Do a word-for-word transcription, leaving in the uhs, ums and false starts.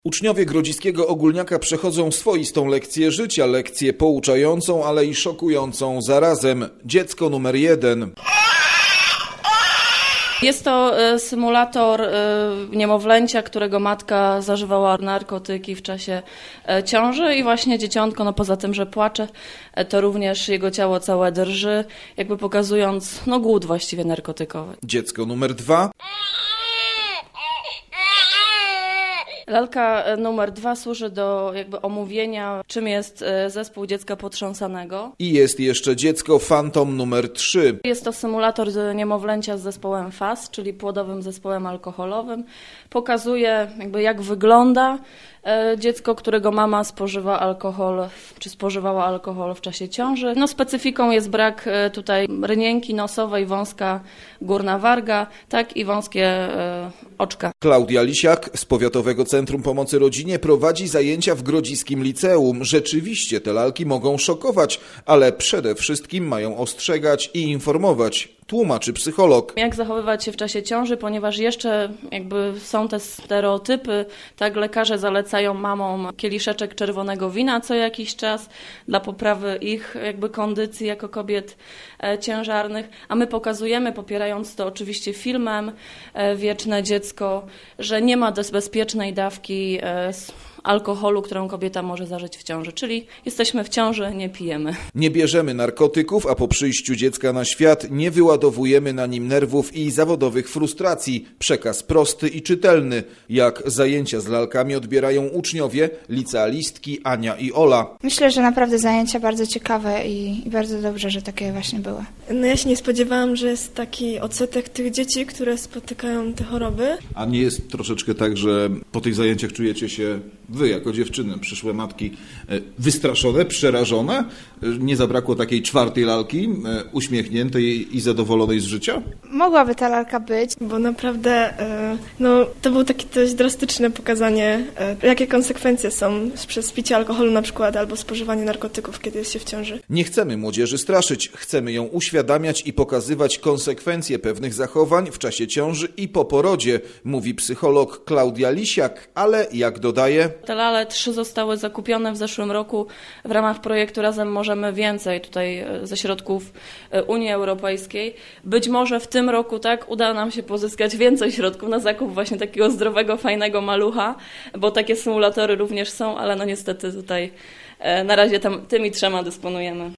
Uczniowie grodziskiego ogólniaka przechodzą swoistą lekcję życia, lekcję pouczającą, ale i szokującą zarazem. Dziecko numer jeden. Jest to symulator niemowlęcia, którego matka zażywała narkotyki w czasie ciąży i właśnie dzieciątko, no poza tym, że płacze, to również jego ciało całe drży, jakby pokazując no głód właściwie narkotykowy. Dziecko numer dwa. Lalka numer dwa służy do jakby omówienia, czym jest zespół dziecka potrząsanego. I jest jeszcze dziecko fantom numer trzy. Jest to symulator niemowlęcia z zespołem F A S, czyli płodowym zespołem alkoholowym. Pokazuje jakby jak wygląda dziecko, którego mama spożywa alkohol, czy spożywała alkohol w czasie ciąży. No specyfiką jest brak tutaj rynienki nosowej, wąska górna warga, tak i wąskie oczka. Klaudia Lisiak z Powiatowego Centrum Pomocy Rodzinie prowadzi zajęcia w Grodziskim Liceum. Rzeczywiście te lalki mogą szokować, ale przede wszystkim mają ostrzegać i informować. Tłumaczy psycholog. Jak zachowywać się w czasie ciąży, ponieważ jeszcze jakby są te stereotypy, tak lekarze zalecają mamom kieliszeczek czerwonego wina co jakiś czas dla poprawy ich jakby kondycji jako kobiet e, ciężarnych, a my pokazujemy, popierając to oczywiście filmem e, Wieczne Dziecko, że nie ma bezpiecznej dawki e, alkoholu, którą kobieta może zażyć w ciąży, czyli jesteśmy w ciąży, nie pijemy. Nie bierzemy narkotyków, a po przyjściu dziecka na świat nie wyładowujemy na nim nerwów i zawodowych frustracji. Przekaz prosty i czytelny. Jak zajęcia z lalkami odbierają uczniowie, licealistki Ania i Ola. Myślę, że naprawdę zajęcia bardzo ciekawe i, i bardzo dobrze, że takie właśnie były. No ja się nie spodziewałam, że jest taki odsetek tych dzieci, które spotykają te choroby. A nie jest troszeczkę tak, że po tych zajęciach czujecie się wy jako dziewczyny, przyszłe matki, wystraszone, przerażone? Nie zabrakło takiej czwartej lalki, uśmiechniętej i zadowolonej z życia? Mogłaby ta lalka być. Bo naprawdę no, to było takie dość drastyczne pokazanie, jakie konsekwencje są przez picie alkoholu na przykład albo spożywanie narkotyków, kiedy jest się w ciąży. Nie chcemy młodzieży straszyć, chcemy ją uświadamiać i pokazywać konsekwencje pewnych zachowań w czasie ciąży i po porodzie, mówi psycholog Klaudia Lisiak, ale jak dodaje... Te lale trzy zostały zakupione w zeszłym roku w ramach projektu Razem Możemy Więcej, tutaj ze środków Unii Europejskiej. Być może w tym roku tak uda nam się pozyskać więcej środków na zakup właśnie takiego zdrowego, fajnego malucha, bo takie symulatory również są, ale no niestety tutaj na razie tam, tymi trzema dysponujemy.